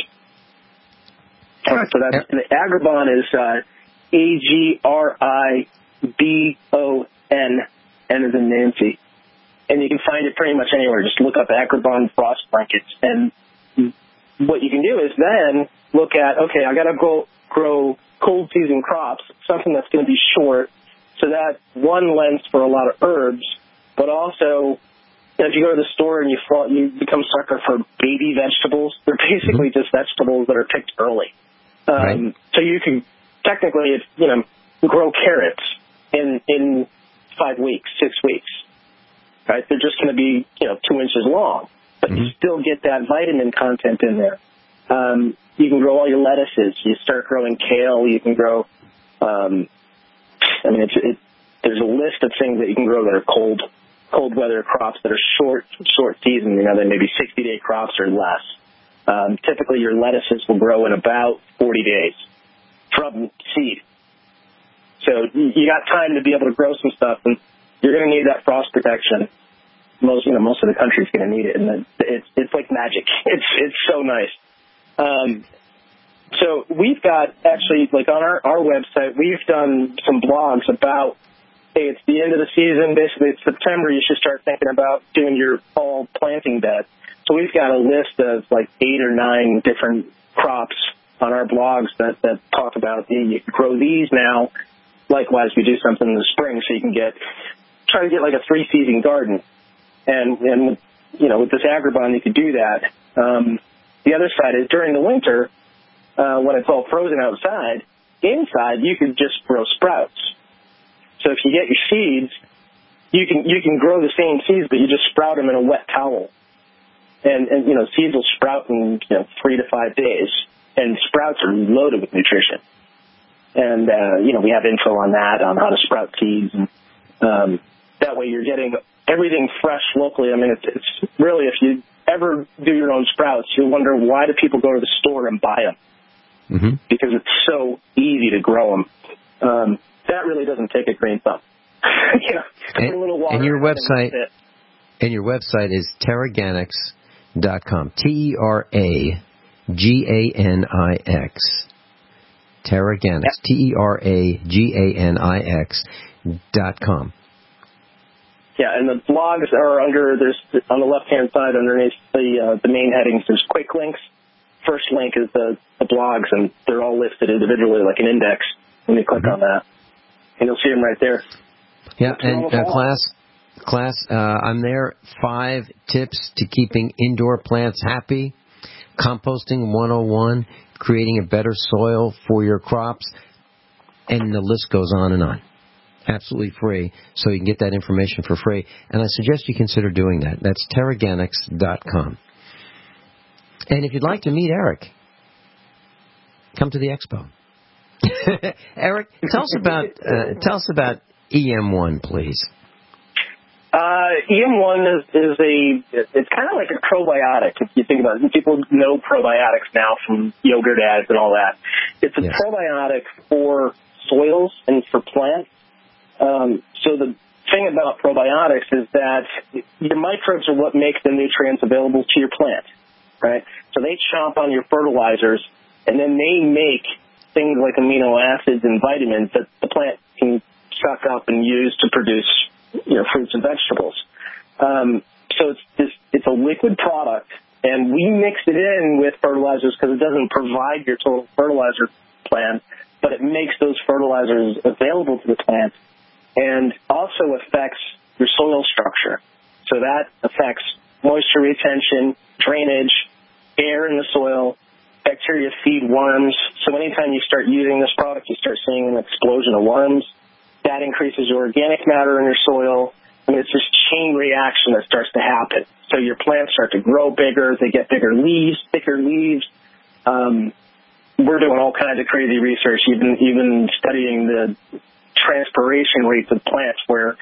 All right, so that's the Agribon is uh, A G R I B O N. N as in Nancy. And you can find it pretty much anywhere. Just look up Agribon frost blankets. And what you can do is then look at, okay, I got to go grow cold season crops, something that's going to be short. So that one lends for a lot of herbs, but also, you know, if you go to the store and you fall, you become sucker for baby vegetables, they're basically just vegetables that are picked early. Um, right. So you can technically, you know, grow carrots in, in, five weeks, six weeks, right? They're just going to be, you know, two inches long, but mm-hmm. you still get that vitamin content in there. Um, you can grow all your lettuces. You start growing kale. You can grow, um, I mean, it's, it, there's a list of things that you can grow that are cold, cold weather crops that are short, short season, you know, they may be sixty day crops or less. Um, typically your lettuces will grow in about forty days from seed. So you got time to be able to grow some stuff, and you're going to need that frost protection. Most, you know, most of the country's going to need it, and it's it's like magic. It's it's so nice. Um, so we've got actually, like on our, our website, we've done some blogs about, hey, it's the end of the season. Basically, it's September. You should start thinking about doing your fall planting bed. So we've got a list of like eight or nine different crops on our blogs that that talk about, hey, you can grow these now. Likewise, we do something in the spring so you can get, try to get like a three-season garden. And, and you know, with this Agribon, you could do that. Um, the other side is during the winter, uh, when it's all frozen outside, inside you could just grow sprouts. So if you get your seeds, you can you can grow the same seeds, but you just sprout them in a wet towel. And, and you know, seeds will sprout in, you know, three to five days. And sprouts are loaded with nutrition. And, uh, you know, we have info on that, on how to sprout seeds. And um, that way you're getting everything fresh locally. I mean, it's, it's really, if you ever do your own sprouts, you'll wonder, why do people go to the store and buy them? Mm-hmm. Because it's so easy to grow them. Um, that really doesn't take a green thumb. you know, and, put a little water and your website, and, and your website is Teraganix dot com. T E R A G A N I X. Teraganix, T E R A G A N I X dot com. Yeah, and the blogs are under, there's on the left-hand side underneath the uh, the main headings, there's quick links. First link is the, the blogs, and they're all listed individually like an index. Let me click mm-hmm. on that, and you'll see them right there. Yeah, and uh, class, class, uh, I'm there. Five tips to keeping indoor plants happy. Composting one oh one. Creating a better soil for your crops, and the list goes on and on. Absolutely free, so you can get that information for free. And I suggest you consider doing that. That's Teraganix dot com. And if you'd like to meet Eric, come to the expo. Eric, tell us about uh, tell us about E M one, please. Uh, E M one is, is a, it's kind of like a probiotic, if you think about it. People know probiotics now from yogurt ads and all that. It's a yes. probiotic for soils and for plants. Um, so the thing about probiotics is that your microbes are what make the nutrients available to your plant, right? So they chomp on your fertilizers, and then they make things like amino acids and vitamins that the plant can suck up and use to produce, you know, fruits and vegetables. Um, so it's this, it's a liquid product, and we mix it in with fertilizers because it doesn't provide your total fertilizer plan, but it makes those fertilizers available to the plant, and also affects your soil structure. So that affects moisture retention, drainage, air in the soil. Bacteria feed worms. So anytime you start using this product, you start seeing an explosion of worms. That increases your organic matter in your soil. I mean, it's this chain reaction that starts to happen. So your plants start to grow bigger. They get bigger leaves, thicker leaves. Um, we're doing all kinds of crazy research, even even studying the transpiration rates of plants, where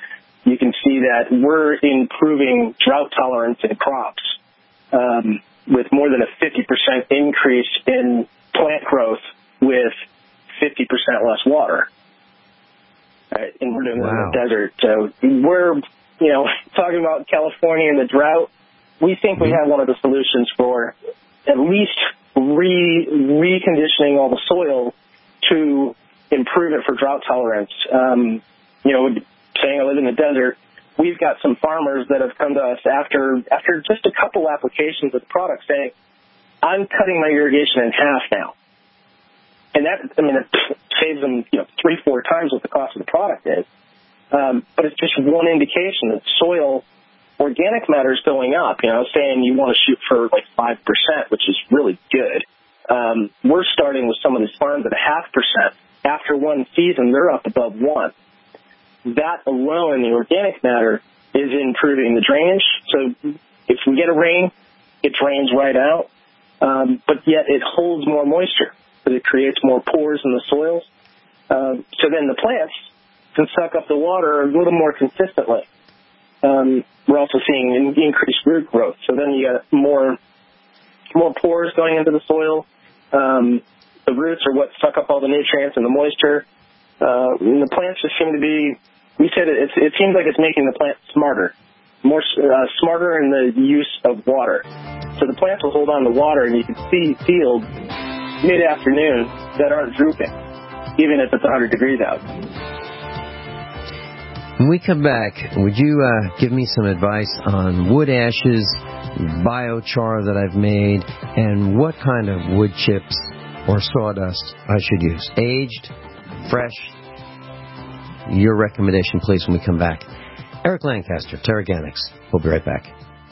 you can see that we're improving drought tolerance in crops um, with more than a fifty percent increase in plant growth with fifty percent less water. Right? And we're doing wow. it in the desert. So we're, you know, talking about California and the drought. We think we have one of the solutions for at least re reconditioning all the soil to improve it for drought tolerance. Um, you know, saying I live in the desert, we've got some farmers that have come to us after after just a couple applications of the product saying, I'm cutting my irrigation in half now. And that, I mean, it saves them, you know, three, four times what the cost of the product is. Um, but it's just one indication that soil organic matter is going up. You know, saying you want to shoot for like five percent, which is really good. Um, we're starting with some of these farms at a half percent. After one season, they're up above one. That alone, the organic matter, is improving the drainage. So if we get a rain, it drains right out. Um, but yet it holds more moisture because it creates more pores in the soils. Um, so then the plants can suck up the water a little more consistently. Um, we're also seeing an increased root growth. So then you got more more pores going into the soil. Um, the roots are what suck up all the nutrients and the moisture. Uh, and the plants just seem to be, we said it, it's, it seems like it's making the plant smarter, more uh, smarter in the use of water. So the plants will hold on to water, and you can see fields mid-afternoon that aren't drooping, even if it's one hundred degrees out. When we come back, would you uh, give me some advice on wood ashes, biochar that I've made, and what kind of wood chips or sawdust I should use? Aged, fresh? Your recommendation, please, when we come back. Eric Lancaster, Terraganics. We'll be right back.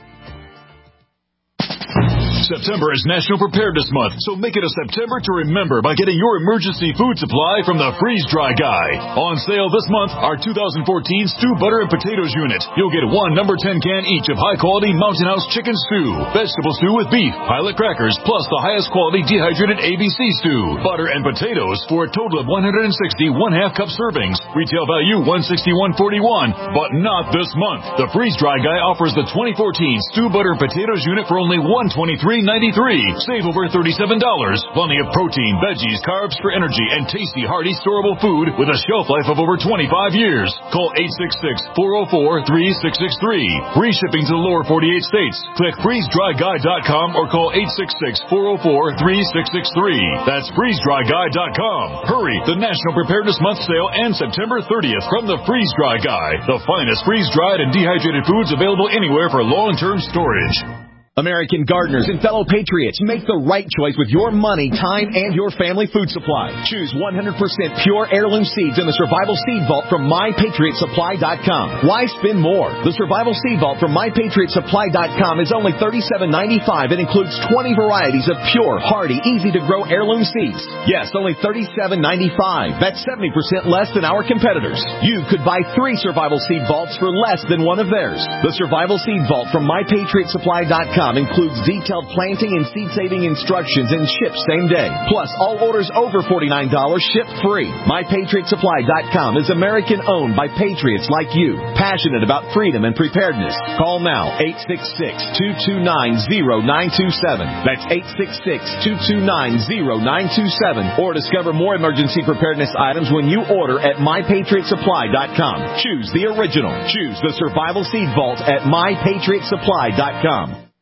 September is National Preparedness Month, so make it a September to remember by getting your emergency food supply from the Freeze Dry Guy. On sale this month, our two thousand fourteen Stew Butter and Potatoes Unit. You'll get one number ten can each of high-quality Mountain House chicken stew, vegetable stew with beef, pilot crackers, plus the highest quality dehydrated A B C stew, butter and potatoes for a total of one hundred sixty one-half cup servings. Retail value one hundred sixty-one forty-one, but not this month. The Freeze Dry Guy offers the twenty fourteen Stew Butter and Potatoes Unit for only one hundred twenty-three ninety-three. Save over thirty-seven dollars. Plenty of protein, veggies, carbs for energy, and tasty, hearty, storable food with a shelf life of over twenty-five years. Call eight six six, four oh four, three six six three. Free shipping to the lower forty-eight states. Click freeze dry guy dot com or call eight six six, four oh four, three six six three. That's freeze dry guy dot com. Hurry! The National Preparedness Month sale ends September thirtieth from the Freeze Dry Guy. The finest freeze-dried and dehydrated foods available anywhere for long-term storage. American gardeners and fellow patriots, make the right choice with your money, time, and your family food supply. Choose one hundred percent pure heirloom seeds in the Survival Seed Vault from my patriot supply dot com. Why spend more? The Survival Seed Vault from my patriot supply dot com is only thirty-seven ninety-five and includes twenty varieties of pure, hardy, easy-to-grow heirloom seeds. Yes, only thirty-seven ninety-five. That's seventy percent less than our competitors. You could buy three Survival Seed Vaults for less than one of theirs. The Survival Seed Vault from my patriot supply dot com includes detailed planting and seed-saving instructions and ships same day. Plus, all orders over forty-nine dollars ship free. my patriot supply dot com is American-owned by patriots like you, passionate about freedom and preparedness. Call now, eight six six, two two nine, zero nine two seven. That's eight six six, two two nine, zero nine two seven. Or discover more emergency preparedness items when you order at my patriot supply dot com. Choose the original. Choose the Survival Seed Vault at my patriot supply dot com.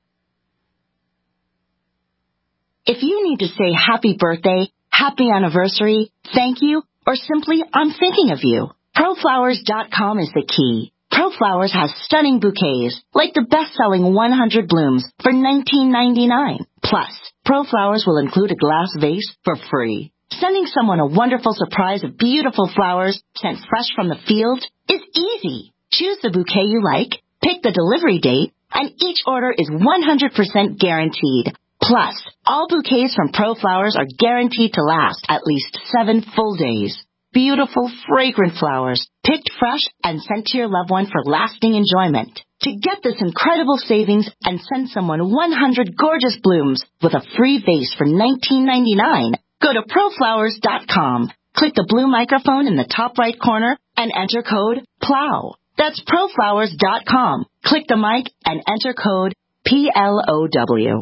If you need to say happy birthday, happy anniversary, thank you, or simply I'm thinking of you, pro flowers dot com is the key. ProFlowers has stunning bouquets, like the best-selling one hundred blooms for nineteen ninety-nine. Plus, ProFlowers will include a glass vase for free. Sending someone a wonderful surprise of beautiful flowers sent fresh from the field is easy. Choose the bouquet you like, pick the delivery date, and each order is one hundred percent guaranteed. Plus, all bouquets from ProFlowers are guaranteed to last at least seven full days. Beautiful, fragrant flowers, picked fresh and sent to your loved one for lasting enjoyment. To get this incredible savings and send someone one hundred gorgeous blooms with a free vase for nineteen ninety-nine, go to pro flowers dot com. Click the blue microphone in the top right corner and enter code PLOW. That's proflowers dot com. Click the mic and enter code P L O W.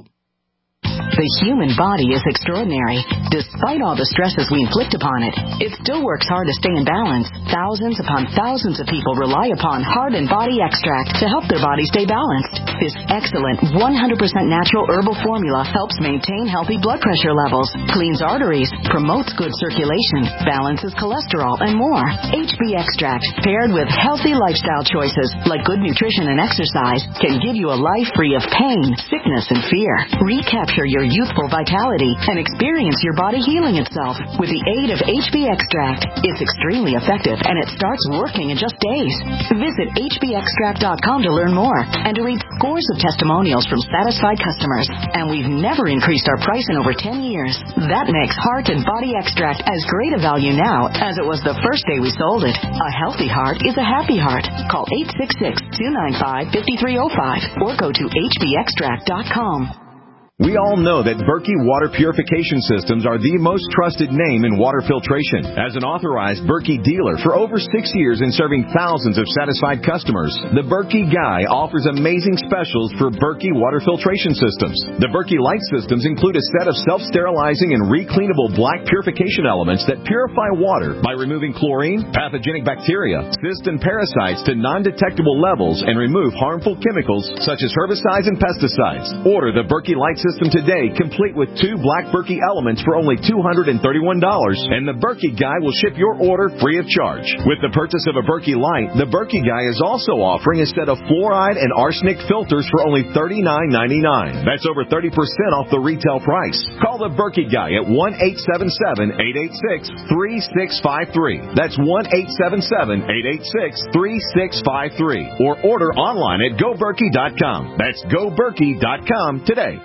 The human body is extraordinary. Despite all the stresses we inflict upon it, it still works hard to stay in balance. Thousands upon thousands of people rely upon Heart and Body Extract to help their body stay balanced. This excellent one hundred percent natural herbal formula helps maintain healthy blood pressure levels, cleans arteries, promotes good circulation, balances cholesterol, and more. H B Extract, paired with healthy lifestyle choices like good nutrition and exercise, can give you a life free of pain, sickness, and fear. Recapture your youthful vitality and experience your body healing itself with the aid of H B Extract. It's extremely effective and it starts working in just days. Visit H B extract dot com to learn more and to read scores of testimonials from satisfied customers. And we've never increased our price in over ten years. That makes Heart and Body Extract as great a value now as it was the first day we sold it. A healthy heart is a happy heart. Call eight six six, two nine five, five three zero five or go to H B extract dot com. We all know that Berkey Water Purification Systems are the most trusted name in water filtration. As an authorized Berkey dealer for over six years and serving thousands of satisfied customers, the Berkey Guy offers amazing specials for Berkey Water Filtration Systems. The Berkey Light Systems include a set of self-sterilizing and recleanable black purification elements that purify water by removing chlorine, pathogenic bacteria, cysts, and parasites to non-detectable levels and remove harmful chemicals such as herbicides and pesticides. Order the Berkey Light System today, complete with two black Berkey elements for only two hundred thirty-one dollars, and the Berkey Guy will ship your order free of charge. With the purchase of a Berkey Light, the Berkey Guy is also offering a set of fluoride and arsenic filters for only thirty-nine ninety-nine. That's over thirty percent off the retail price. Call the Berkey Guy at one eight seven seven, eight eight six, three six five three. That's one eight seven seven, eight eight six, three six five three. Or order online at go berkey dot com. That's go berkey dot com today.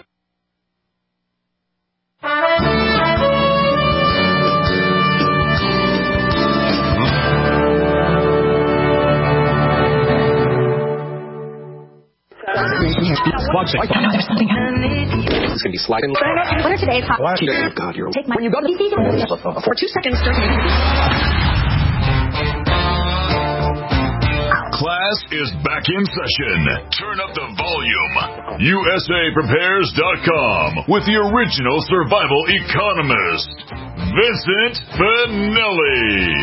It's going to be sliding. What are today's hot? Oh, God, you're... Take my... When you go to the... For two seconds, Class is back in session. Turn up the volume. U S A Prepares dot com with the original survival economist, Vincent Finelli.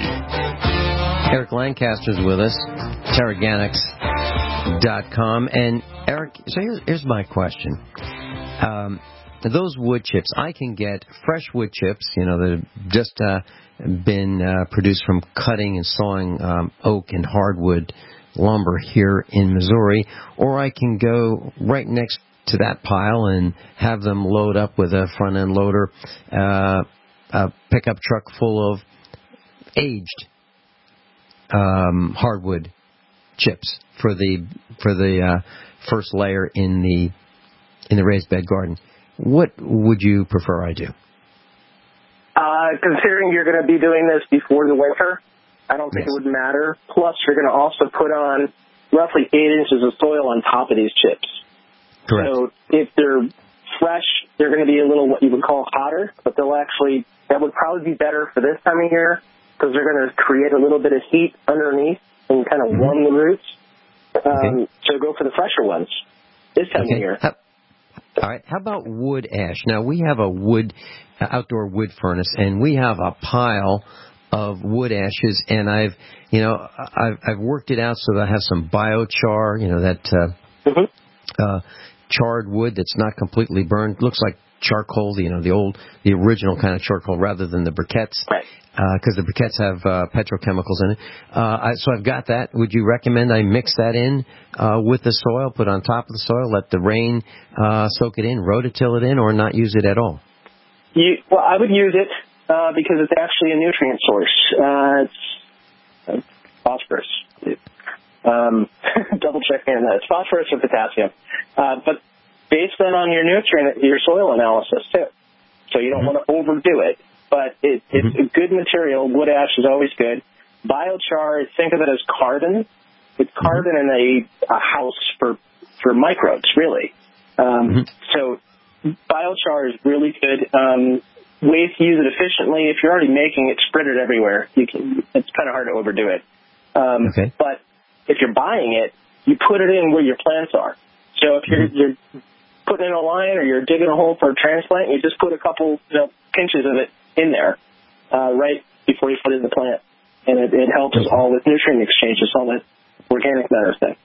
Eric Lancaster's with us, Terraganics dot com. And Eric, so here's, here's my question. Um, those wood chips, I can get fresh wood chips, you know, that have just uh, been uh, produced from cutting and sawing um, oak and hardwood lumber here in Missouri, or I can go right next to that pile and have them load up with a front-end loader, uh, a pickup truck full of aged um, hardwood chips for the for the uh, first layer in the in the raised bed garden. What would you prefer I do? Uh, considering you're going to be doing this before the winter, I don't think yes. it would matter. Plus, you're going to also put on roughly eight inches of soil on top of these chips. Correct. So if they're fresh, they're going to be a little what you would call hotter, but they'll actually, that would probably be better for this time of year because they're going to create a little bit of heat underneath and kind of mm-hmm. warm the roots. Um, okay. So go for the fresher ones this time okay. of year. How, all right. How about wood ash? Now, we have a wood uh, outdoor wood furnace, and we have a pile of wood ashes, and I've, you know, I've, I've worked it out so that I have some biochar, you know, that uh, mm-hmm. uh, charred wood that's not completely burned. Looks like charcoal, you know, the old, the original kind of charcoal rather than the briquettes. Right. Because uh, the briquettes have uh, petrochemicals in it. Uh, I, so I've got that. Would you recommend I mix that in uh, with the soil, put on top of the soil, let the rain uh, soak it in, rototill it in, or not use it at all? You, well, I would use it uh, because it's actually a nutrient source. Uh, it's uh, phosphorus. Um, double check me on that. It's phosphorus or potassium. Uh, but based on, on your nutrient, your soil analysis, too. So you don't mm-hmm. want to overdo it. But it, it's mm-hmm. a good material. Wood ash is always good. Biochar, think of it as carbon. It's carbon mm-hmm. in a, a house for, for microbes, really. Um, mm-hmm. So biochar is really good. Um, ways to use it efficiently. If you're already making it, spread it everywhere. You can. It's kind of hard to overdo it. Um, okay. But if you're buying it, you put it in where your plants are. So if you're, you're putting in a line or you're digging a hole for a transplant, you just put a couple, you know, pinches of it in there uh, right before you put it in the plant. And it, it helps all with nutrient exchanges, all that organic matter thing.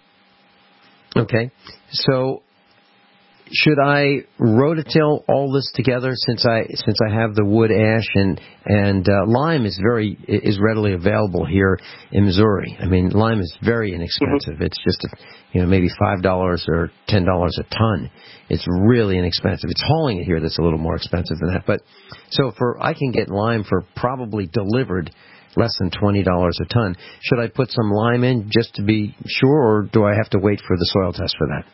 Okay. So should I rototill all this together since I since I have the wood ash and and uh, lime is very is readily available here in Missouri. I mean, lime is very inexpensive. Mm-hmm. It's just a, you know maybe five dollars or ten dollars a ton. It's really inexpensive. It's hauling it here that's a little more expensive than that. But so for I can get lime for probably delivered less than twenty dollars a ton. Should I put some lime in just to be sure, or do I have to wait for the soil test for that?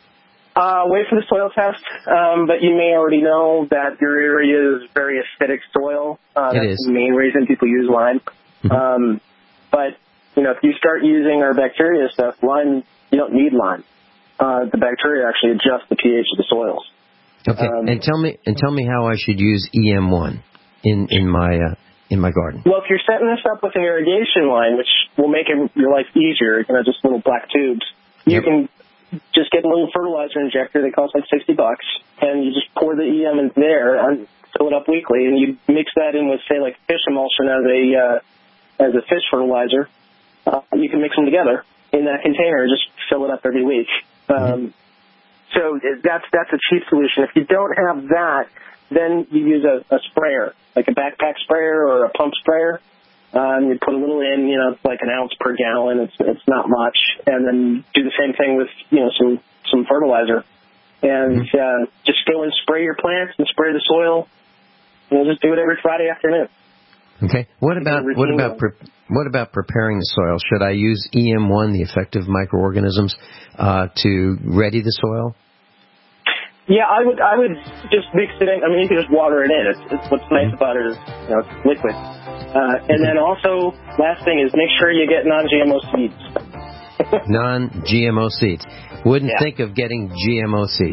Uh, wait for the soil test, um, but you may already know that your area is very acidic soil. Uh, it that's is. the main reason people use lime. Mm-hmm. Um, but, you know, if you start using our bacteria stuff, lime, you don't need lime. Uh, the bacteria actually adjust the pH of the soils. Okay, um, and tell me and tell me how I should use E M one in, in my uh, in my garden. Well, if you're setting this up with an irrigation line, which will make it, your life easier, you know, just little black tubes, you yep. can just get a little fertilizer injector that costs like sixty bucks, and you just pour the E M in there and fill it up weekly, and you mix that in with, say, like fish emulsion as a uh, as a fish fertilizer. Uh, you can mix them together in that container, just fill it up every week. Um, so that's that's a cheap solution. If you don't have that, then you use a, a sprayer, like a backpack sprayer or a pump sprayer. Um, you put a little in, you know, like an ounce per gallon. It's it's not much, and then do the same thing with, you know, some some fertilizer, and uh, just go and spray your plants and spray the soil. And we'll just do it every Friday afternoon. Okay. What about what about pre- what about preparing the soil? Should I use E M one, the effective microorganisms, uh, to ready the soil? Yeah, I would I would just mix it in. I mean, you can just water it in. It's, it's what's nice about it is, you know, it's liquid. Uh, and then also, last thing is make sure you get non-G M O seeds. non-G M O seeds. Wouldn't yeah. think of getting G M O seeds.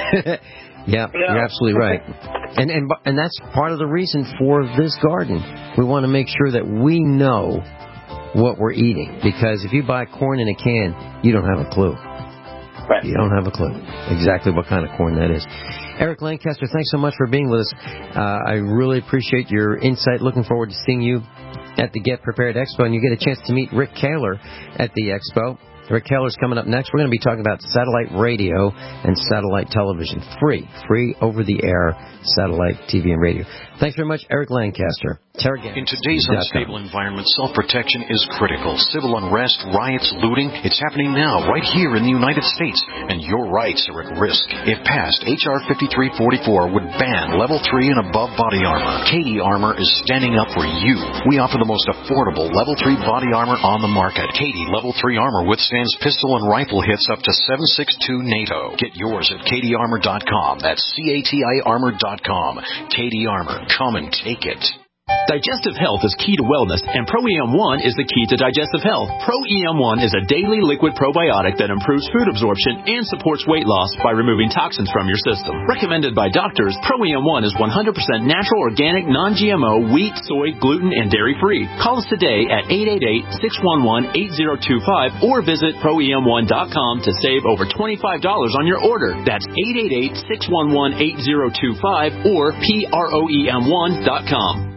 yeah, no. You're absolutely right. And, and and that's part of the reason for this garden. We want to make sure that we know what we're eating. Because if you buy corn in a can, you don't have a clue. Right. You don't have a clue exactly what kind of corn that is. Eric Lancaster, thanks so much for being with us. Uh, I really appreciate your insight. Looking forward to seeing you at the Get Prepared Expo, and you get a chance to meet Rick Kaler at the Expo. Rick Kaler's coming up next. We're going to be talking about satellite radio and satellite television. Free, free over-the-air satellite T V and radio. Thanks very much, Eric Lancaster. In today's unstable environment, self-protection is critical. Civil unrest, riots, looting, it's happening now, right here in the United States, and your rights are at risk. If passed, H R fifty-three forty-four would ban level three and above body armor. Katie Armor is standing up for you. We offer the most affordable level three body armor on the market. Katie level three armor withstands pistol and rifle hits up to seven six two NATO. Get yours at Katie Armor dot com. That's C A T I Armor dot com. Katie Armor. Come and take it. Digestive health is key to wellness, and Pro E M one is the key to digestive health. Pro E M one is a daily liquid probiotic that improves food absorption and supports weight loss by removing toxins from your system. Recommended by doctors, Pro E M one is one hundred percent natural, organic, non-G M O, wheat, soy, gluten, and dairy-free. Call us today at eight eight eight, six one one, eight zero two five or visit pro e m one dot com to save over twenty-five dollars on your order. That's eight eight eight, six one one, eight zero two five or pro e m one dot com.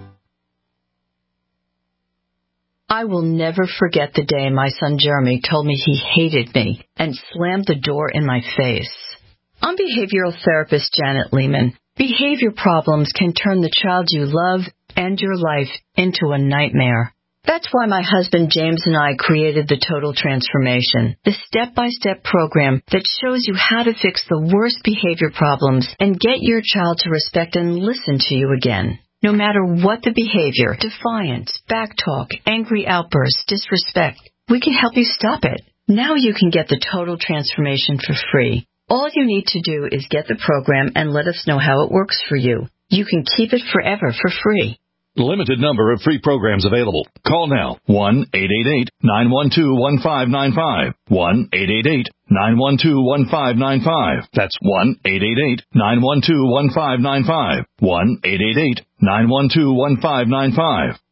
I will never forget the day my son Jeremy told me he hated me and slammed the door in my face. I'm behavioral therapist Janet Lehman. Behavior problems can turn the child you love and your life into a nightmare. That's why my husband James and I created the Total Transformation, the step-by-step program that shows you how to fix the worst behavior problems and get your child to respect and listen to you again. No matter what the behavior, defiance, backtalk, angry outbursts, disrespect, we can help you stop it. Now you can get the Total Transformation for free. All you need to do is get the program and let us know how it works for you. You can keep it forever for free. Limited number of free programs available. Call now. one eight eight eight, nine one two, one five nine five. one eight eight eight, nine one two, one five nine five. That's one eight eight eight, nine one two, one five nine five. one eight eight eight, nine one two, one five nine five.